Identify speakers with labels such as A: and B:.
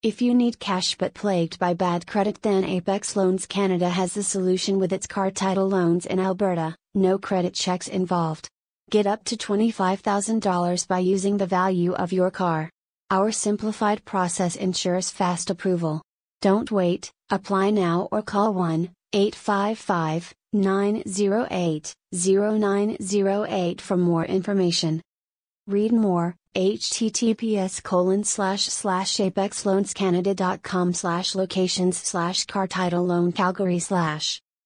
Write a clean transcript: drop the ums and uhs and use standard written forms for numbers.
A: If you need cash but plagued by bad credit, then Apex Loans Canada has the solution with its car title loans in Alberta, no credit checks involved. Get up to $25,000 by using the value of your car. Our simplified process ensures fast approval. Don't wait, apply now or call 1-855-908-0908 for more information. Read more, https://apexloanscanada.com/locations/car title loan Calgary/